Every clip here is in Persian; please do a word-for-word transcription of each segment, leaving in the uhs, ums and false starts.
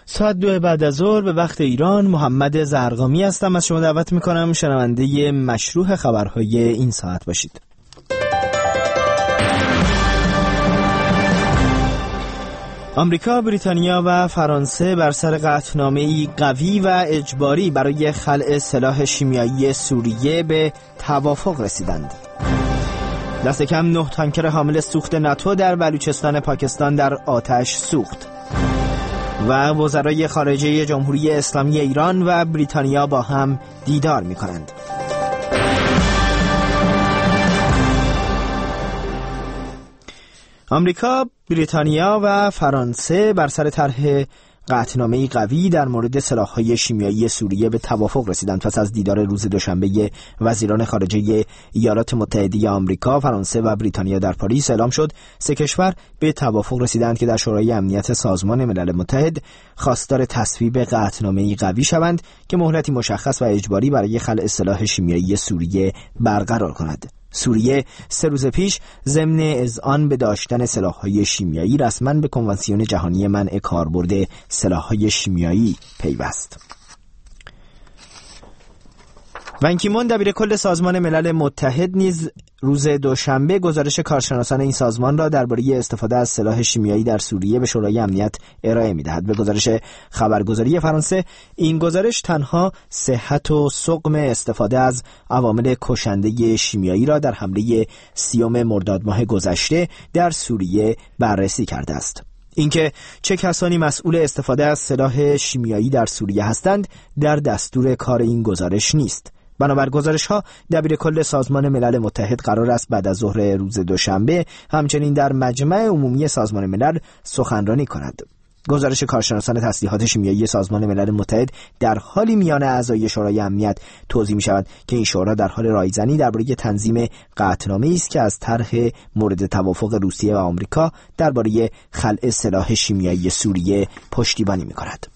ساعت دو بعد از ظهر به وقت ایران. محمد زرقامی هستم. از شما دعوت میکنم شنونده مشروح خبرهای این ساعت باشید. آمریکا، بریتانیا و فرانسه بر سر قطعنامه‌ای قوی و اجباری برای خلع سلاح شیمیایی سوریه به توافق رسیدند. دست کم نه تانکر حامل سوخت ناتو در بلوچستان پاکستان در آتش سوخت. و وزرای خارجه جمهوری اسلامی ایران و بریتانیا با هم دیدار می‌کنند. آمریکا، بریتانیا و فرانسه بر سر طرح قطعنامه‌ای قوی در مورد سلاح‌های شیمیایی سوریه به توافق رسیدند. پس از دیدار روز دوشنبه وزیران خارجه ایالات متحده آمریکا، فرانسه و بریتانیا در پاریس، اعلام شد سه کشور به توافق رسیدند که در شورای امنیت سازمان ملل متحد خواستار تصویب قطعنامه‌ای قوی شوند که مهلتی مشخص و اجباری برای خلع سلاح شیمیایی سوریه برقرار کند. سوریه سه روز پیش ضمن اذعان به داشتن سلاح‌های شیمیایی رسما به کنوانسیون جهانی منع کاربرد سلاح‌های شیمیایی پیوست. بان کی مون دبیر کل سازمان ملل متحد نیز روز دوشنبه گزارش کارشناسان این سازمان را درباره استفاده از سلاح شیمیایی در سوریه به شورای امنیت ارائه می‌دهد. به گزارش خبرگزاری فرانسه، این گزارش تنها صحت و سقم استفاده از عوامل کشنده شیمیایی را در حمله سیوم مرداد ماه گذشته در سوریه بررسی کرده است. اینکه چه کسانی مسئول استفاده از سلاح شیمیایی در سوریه هستند در دستور کار این گزارش نیست. بنابر گزارش‌ها، دبیر کل سازمان ملل متحد قرار است بعد از ظهر روز دوشنبه همچنین در مجمع عمومی سازمان ملل سخنرانی کند. گزارش کارشناسان تسلیحات شیمیایی سازمان ملل متحد در حالی میان اعضای شورای امنیت توضیح می‌شود که این شورا در حال رایزنی درباره تنظیم قطعنامه‌ای است که از طرح مورد توافق روسیه و آمریکا درباره خلع سلاح شیمیایی سوریه پشتیبانی می‌کند.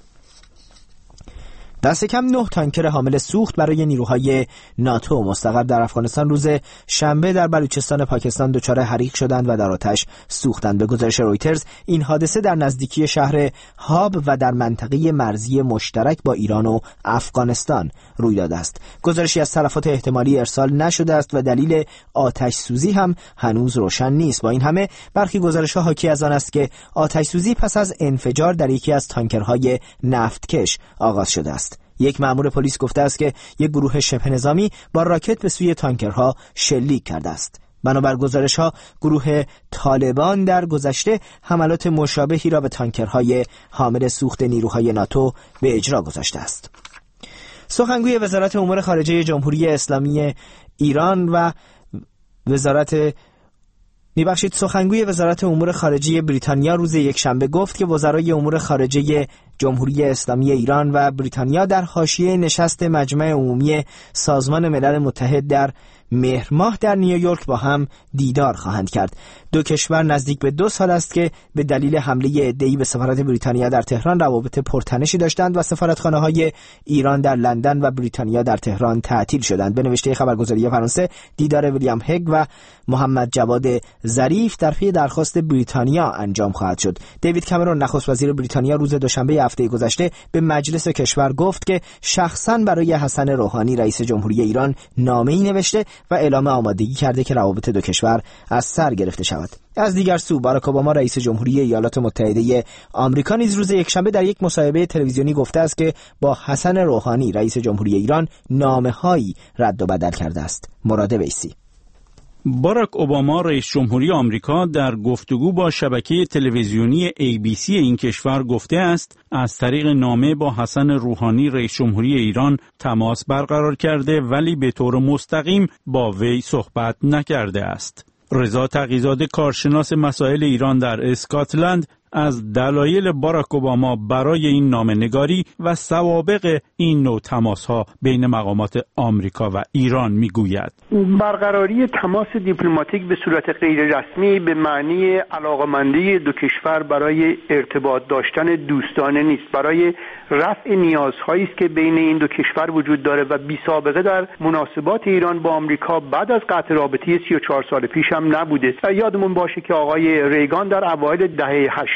دست کم نه تانکر حامل سوخت برای نیروهای ناتو مستقر در افغانستان روز شنبه در بلوچستان پاکستان دچار حریق شدند و در آتش سوختند. به گزارش رویترز، این حادثه در نزدیکی شهر هاب و در منطقه مرزی مشترک با ایران و افغانستان روی داده است. گزارشی از تلفات احتمالی ارسال نشده است و دلیل آتش سوزی هم هنوز روشن نیست. با این همه برخی گزارش‌ها حاکی از آن است که آتش سوزی پس از انفجار در یکی از تانکرهای نفتکش آغاز شده است. یک مأمور پلیس گفته است که یک گروه شبه نظامی با راکت به سوی تانکرها شلیک کرده است. بنابر گزارش‌ها، گروه طالبان در گذشته حملات مشابهی را به تانکرهای حامل سوخت نیروهای ناتو به اجرا گذاشته است. سخنگوی وزارت امور خارجه جمهوری اسلامی ایران و وزارت میبخشید سخنگوی وزارت امور خارجه بریتانیا روز یکشنبه گفت که وزرای امور خارجه جمهوری اسلامی ایران و بریتانیا در حاشیه نشست مجمع عمومی سازمان ملل متحد در مهر ماه در نیویورک با هم دیدار خواهند کرد. دو کشور نزدیک به دو سال است که به دلیل حمله عده‌ای به سفارت بریتانیا در تهران روابط پرتنشی داشتند و سفارتخانه‌های ایران در لندن و بریتانیا در تهران تعطیل شدند. به نوشته خبرگزاری فرانسه، دیدار ویلیام هگ و محمد جواد ظریف در پی درخواست بریتانیا انجام خواهد شد. دیوید کامرون، نخست وزیر بریتانیا، روز دوشنبه هفته گذشته به مجلس کشور گفت که شخصاً برای حسن روحانی رئیس جمهوری ایران نامه‌ای نوشته و اعلام آمادگی کرده که روابط دو کشور از سر گرفته شود. از دیگر سو، باراک اوباما رئیس جمهوری ایالات متحده آمریکا نیز روز یکشنبه در یک مصاحبه تلویزیونی گفته است که با حسن روحانی رئیس جمهوری ایران نامه‌هایی رد و بدل کرده است. مراد ویسی. باراک اوباما رئیس جمهوری آمریکا در گفتگو با شبکه تلویزیونی ای بی سی این کشور گفته است از طریق نامه با حسن روحانی رئیس جمهوری ایران تماس برقرار کرده ولی به طور مستقیم با وی صحبت نکرده است. رضا تقی‌زاده، کارشناس مسائل ایران در اسکاتلند، از دلایل باراک اوباما برای این نامه‌نگاری و سوابق این نوع تماس‌ها بین مقامات آمریکا و ایران می‌گوید. برقراری تماس دیپلماتیک به صورت غیر رسمی به معنی علاقه‌مندی دو کشور برای ارتباط داشتن دوستانه نیست، برای رفع نیازهایی است که بین این دو کشور وجود داره و بی سابقه در مناسبات ایران با آمریکا بعد از قطع رابطه سی و چهار سال پیش هم نبوده. یادمون باشه که آقای ریگان در اوایل دهه هشتاد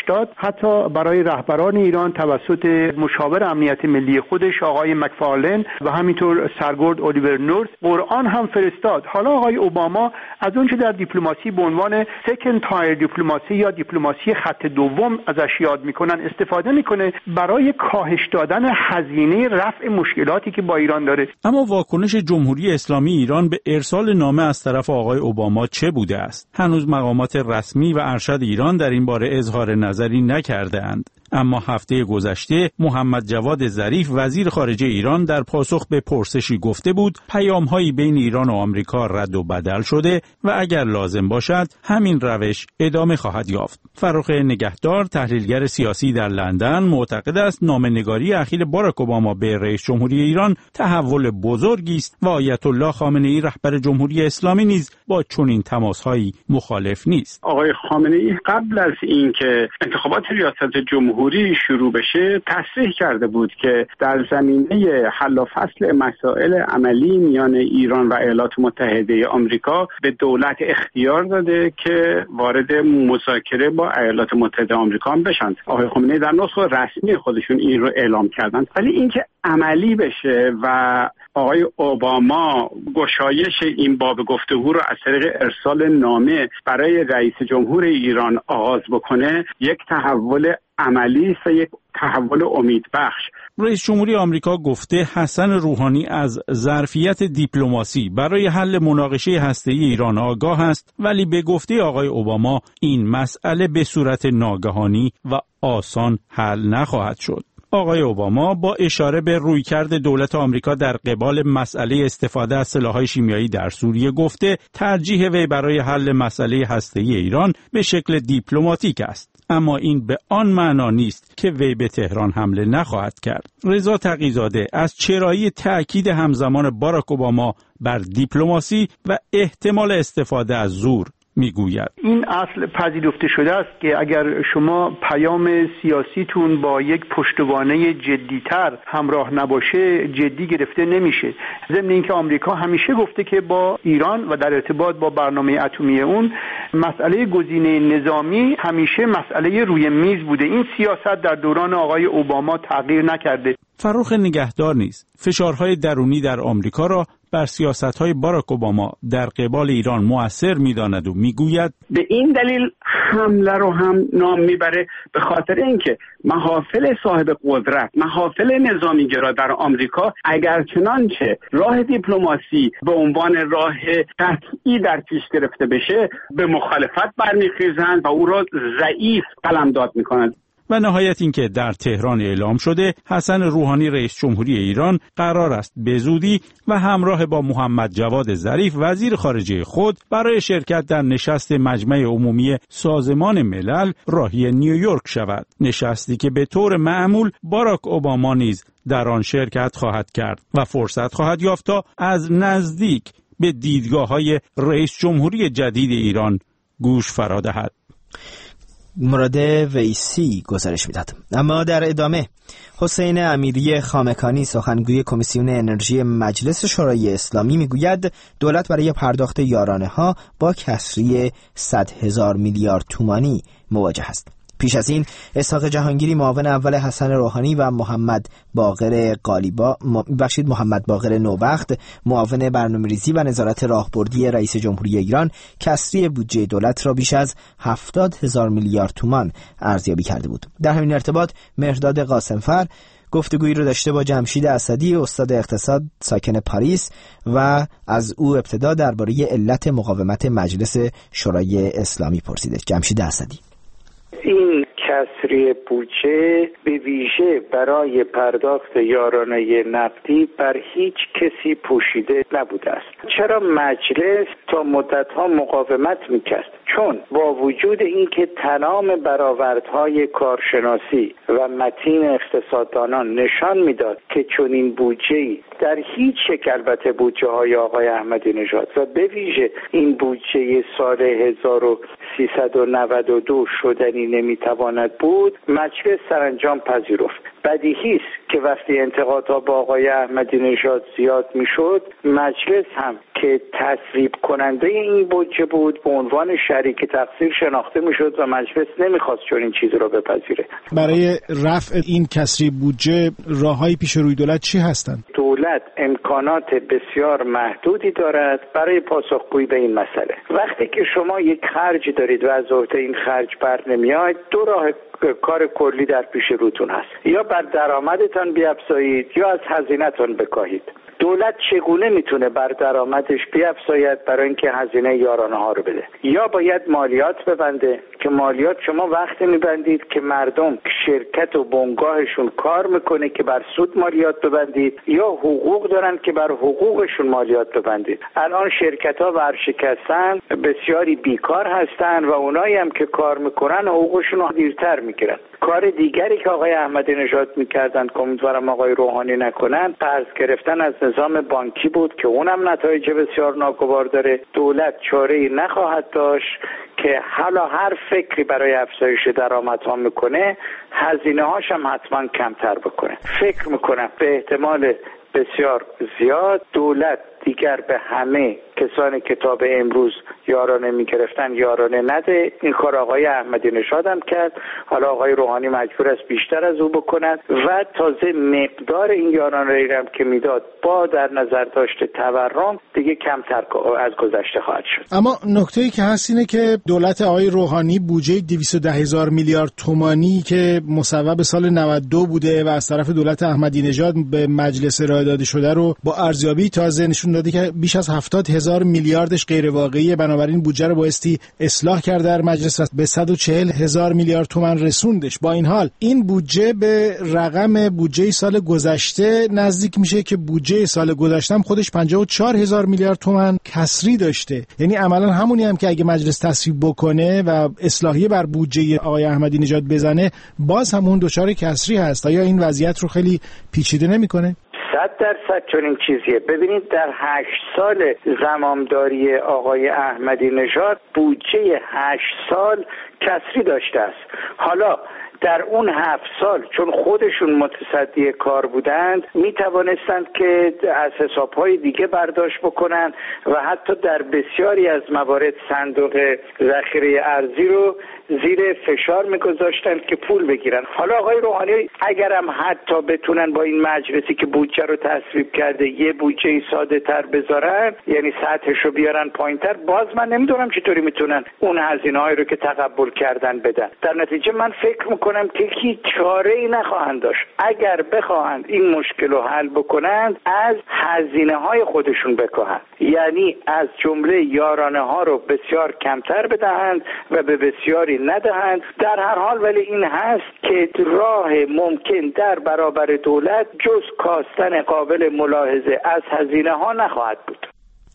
هشتاد حتی برای رهبران ایران توسط مشاور امنیت ملی خودش آقای مکفارلن و همینطور سرگرد الیور نورث قرآن هم فرستاد. حالا آقای اوباما از اونچه در دیپلماسی به عنوان سکند تایر دیپلماسی یا دیپلماسی خط دوم ازش یاد میکنن استفاده میکنه برای کاهش دادن هزینه رفع مشکلاتی که با ایران داره. اما واکنش جمهوری اسلامی ایران به ارسال نامه از طرف آقای اوباما چه بوده است؟ هنوز مقامات رسمی و ارشد ایران در این باره اظهار نظری نکرده اند. اما هفته گذشته محمد جواد ظریف وزیر خارجه ایران در پاسخ به پرسشی گفته بود پیام‌هایی بین ایران و آمریکا رد و بدل شده و اگر لازم باشد همین روش ادامه خواهد یافت. فرخ نگهدار تحلیلگر سیاسی در لندن معتقد است نامه‌نگاری اخیر باراک اوباما به رئیس جمهوری ایران تحول بزرگی است و آیت الله خامنه‌ای رهبر جمهوری اسلامی نیز با چنین تماس‌هایی مخالف نیست. آقای خامنه‌ای قبل از اینکه انتخابات ریاست جمهوری شروع بشه تصریح کرده بود که در زمینه حل و فصل مسائل عملی میان ایران و ایالات متحده آمریکا به دولت اختیار داده که وارد مذاکره با ایالات متحده آمریکا هم بشن. آقای خامنه‌ای در نسخه رسمی خودشون این رو اعلام کردن، ولی اینکه عملی بشه و آقای اوباما گشایش این باب گفتگو رو از طریق ارسال نامه برای رئیس جمهور ایران آغاز بکنه یک تحول عملی است و یک تحول امیدبخش. رئیس جمهوری آمریکا گفته حسن روحانی از ظرفیت دیپلماسی برای حل مناقشه هسته‌ای ایران آگاه است، ولی به گفته آقای اوباما این مسئله به صورت ناگهانی و آسان حل نخواهد شد. آقای اوباما با اشاره به رویکرد دولت آمریکا در قبال مسئله استفاده از سلاح‌های شیمیایی در سوریه گفته ترجیح وی برای حل مسئله هسته‌ای ایران به شکل دیپلماتیک است. اما این به آن معنا نیست که وی به تهران حمله نخواهد کرد. رضا تقی‌زاده از چرایی تأکید همزمان باراک اوباما بر دیپلماسی و احتمال استفاده از زور میگوید. این اصل پذیرفته شده است که اگر شما پیام سیاسیتون با یک پشتوانه جدیتر همراه نباشه جدی گرفته نمیشه. ضمن اینکه آمریکا همیشه گفته که با ایران و در ارتباط با برنامه اتمی اون مسئله گزینه نظامی همیشه مسئله روی میز بوده. این سیاست در دوران آقای اوباما تغییر نکرده. فرخ نگهدار نیز فشارهای درونی در آمریکا را بر سیاست‌های باراک اوباما در قبال ایران مؤثر می‌داند و می‌گوید به این دلیل حمله رو هم نام میبره به خاطر اینکه محافل صاحب قدرت، محافل نظامی‌گرا در آمریکا اگر چنانچه راه دیپلماسی به عنوان راه قطعی در پیش گرفته بشه به مخالفت برمیخیزند و او را ضعیف قلمداد می‌کنند. و نهایت اینکه در تهران اعلام شده حسن روحانی رئیس جمهوری ایران قرار است به زودی و همراه با محمد جواد ظریف وزیر خارجه خود برای شرکت در نشست مجمع عمومی سازمان ملل راهی نیویورک شود. نشستی که به طور معمول باراک اوباما نیز در آن شرکت خواهد کرد و فرصت خواهد یافت تا از نزدیک به دیدگاه‌های رئیس جمهوری جدید ایران گوش فرا دهد. مراد ویسی گزارش میداد. اما در ادامه حسین امیری خامکانی سخنگوی کمیسیون انرژی مجلس شورای اسلامی میگوید دولت برای پرداخت یارانه ها با کسری صد هزار میلیارد تومانی مواجه است. پیش از این اسحاق جهانگیری معاون اول حسن روحانی و محمد باقر قالیبا بخشید محمد باقر نوبخت معاون برنامه‌ریزی و نظارت راهبردی رئیس جمهوری ایران کسری بودجه دولت را بیش از هفتاد هزار میلیارد تومان ارزیابی کرده بود. در همین ارتباط مهرداد قاسمفر گفتگویی رو داشته با جمشید اسدی استاد اقتصاد ساکن پاریس و از او ابتدا درباره علت مقاومت مجلس شورای اسلامی پرسیده. جمشید اسدی: این کسری بودجه به ویژه برای پرداخت یارانه نقدی بر هیچ کسی پوشیده نبوده است. چرا مجلس تا مدتها مقاومت میکرد؟ چون با وجود اینکه تمام برآوردهای کارشناسی و متین اقتصاددانان نشان میداد که چنین بودجه‌ای در هیچ شکل، البته بودجه های آقای احمدی نژاد و به ویژه این بودجه سال هزار و سیصد و نود و دو شدنی نمیتواند بود، مجلس سرانجام پذیرفت. بدیهی است که وقتی انتقادها با آقای احمدی نژاد زیاد میشد، مجلس هم که تصویب کننده این بودجه بود به عنوان شریک تقصیر شناخته میشد و مجلس نمیخواست چون این چیز رو بپذیره. برای رفع این کسری بودجه راههای پیش روی دولت چی هستند؟ دولت امکانات بسیار محدودی دارد برای پاسخگویی به این مسئله. وقتی که شما یک خرج دارید و از عهده این خرج بر نمیاید، دو راه کار کلی در پیش روتون هست: یا بر درآمدتان بیفزایید یا از هزینه‌تان بکاهید. دولت چگونه میتونه بر درآمدش بیفزاید برای اینکه هزینه یارانه ها رو بده؟ یا باید مالیات ببنده که مالیات شما وقتی میبندید که مردم شرکت و بنگاهشون کار میکنه که بر سود مالیات ببندید، یا حقوق دارن که بر حقوقشون مالیات ببندید. الان شرکت ها ورشکستن، بسیاری بیکار هستن و اونایی هم که کار میکنن حقوقشون رو دیرتر میگیرن. کار دیگری که آقای احمدی نژاد میکردن که امیدوارم آقای روحانی نکنن، قرض گرفتن از نظام بانکی بود که اونم نتایج بسیار ناگوار داره. دولت چاره‌ای نخواهد داشت که حالا هر فکری برای افزایش درآمدها میکنه، هزینه هاش هم حتما کمتر بکنه. فکر میکنم به احتمال بسیار زیاد دولت دیگر به همه کسانی که تا به امروز یارانه میگرفتن یارانه نده. این کار آقای احمدی نژاد هم کرد، حالا آقای روحانی مجبور است بیشتر از او بکنند و تازه مقدار این یارانه هم که میداد با در نظر داشته تورم دیگه کمتر از گذشته خواهد شد. اما نکته‌ای که هست اینه که دولت آقای روحانی بودجه دویست و ده هزار میلیارد تومانی که مصوب سال نود و دو بوده و از طرف دولت احمدی نژاد به مجلس ارائه داده شده رو با ارزیابی تازه نشون داده که بیش از هفتاد هزار میلیاردش غیر واقعیه. بنابراین بودجه رو بایستی اصلاح کرد در مجلس و به صد و چهل هزار میلیارد تومان رسوندش. با این حال این بودجه به رقم بودجه سال گذشته نزدیک میشه که بودجه سال گذشته هم خودش پنجاه و چهار هزار میلیارد تومان کسری داشته. یعنی عملا همونی هم که اگه مجلس تصویب بکنه و اصلاحیه بر بودجه آقای احمدی نژاد بزنه، باز هم اون دچار کسری هست. آیا این وضعیت رو خیلی پیچیده نمیکنه؟ صد درصد چنین چیزیه. ببینید در هشت سال زمامداری آقای احمدی نژاد بودجه هشت سال کسری داشته است. حالا در اون هفت سال چون خودشون متصدی کار بودند می توانستند که از حسابهای دیگه برداشت بکنن و حتی در بسیاری از موارد صندوق ذخیره ارزی رو زیر فشار میگذاشتن که پول بگیرن. حالا آقای روحانی اگرم حتی بتونن با این مجلسی که بودجه رو تصویب کرده یه بودجه ساده تر بذارن، یعنی سطحش رو بیارن پایین تر، باز من نمیدونم چطوری میتونن اون هزینه هایی رو که تقبل کردن بدن. در نتیجه من فکر میکنم که هیچ چاره ای نخواهند داشت اگر بخواهند این مشکل رو حل بکنند از هزینه های خودشون بکاهند، یعنی از جمله یارانه ها رو بسیار کمتر بدهند و به بسیاری ندهند. در هر حال ولی این هست که راه ممکن در برابر دولت جز کاستن قابل ملاحظه از هزینه ها نخواهد بود.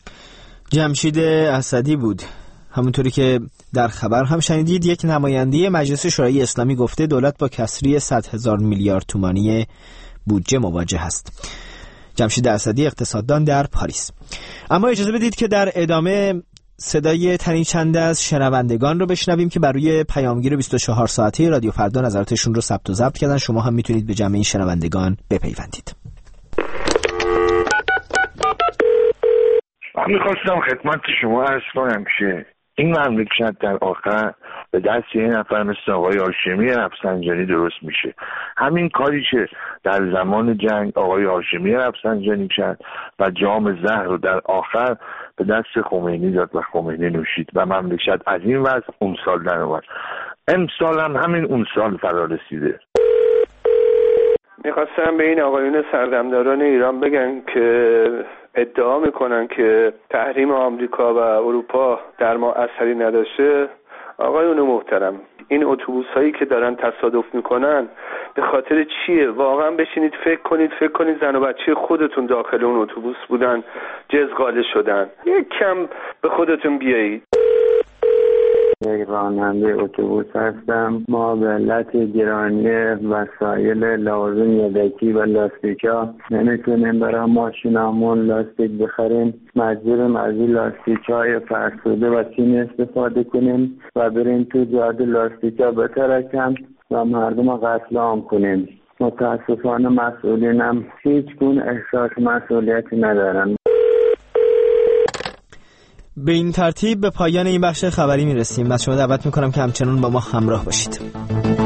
جمشید اسدی بود. همونطوری که در خبر هم شنیدید، یک نماینده مجلس شورای اسلامی گفته دولت با کسری صد هزار میلیارد تومانی بودجه مواجه است. جمشید اسدی، اقتصاددان در پاریس. اما اجازه بدید که در ادامه صدای تنین چند از شنوندگان رو بشنویم که بر روی پیامگیر بیست و چهار ساعته رادیو فردا نظراتشون رو ثبت و ضبط کردن. شما هم میتونید به جمع این شنوندگان بپیوندید. من میخواستم خدمت شما عرض کنم که این مملکت در آخر به دست یه نفر مثل آقای هاشمی رفسنجانی درست میشه. همین کاری که در زمان جنگ آقای هاشمی رفسنجانی کرد و جام زهر رو در آخر به دست خمینی داد و خمینی نوشید و مملکت از این وضع اون سال در اومد. امسال هم همین اون سال فرا رسیده. میخواستم به این آقایون سردمداران ایران بگن که ادعا میکنن که تحریم آمریکا و اروپا در ما اثری نداشته. آقایون محترم، این اتوبوس هایی که دارن تصادف میکنن به خاطر چیه؟ واقعا بشینید فکر کنید فکر کنید زن و بچه خودتون داخل اون اتوبوس بودن، جزغاله شدن. یک کم به خودتون بیایید. یک راننده اتوبوس هستم. ما به علت گرانی وسایل لازم یدکی و لاستیکا نمیتونیم برای ماشینامون لاستیک بخریم. مجبوریم از این لاستیکای فرسوده و چینی استفاده کنیم و بریم تو جاده لاستیکا بترکیم و مردم قتل عام کنیم. متاسفانه مسئولینم هیچ گونه احساس مسئولیتی ندارن. به این ترتیب به پایان این بخش خبری میرسیم. از شما دعوت میکنم که همچنان با ما همراه باشید.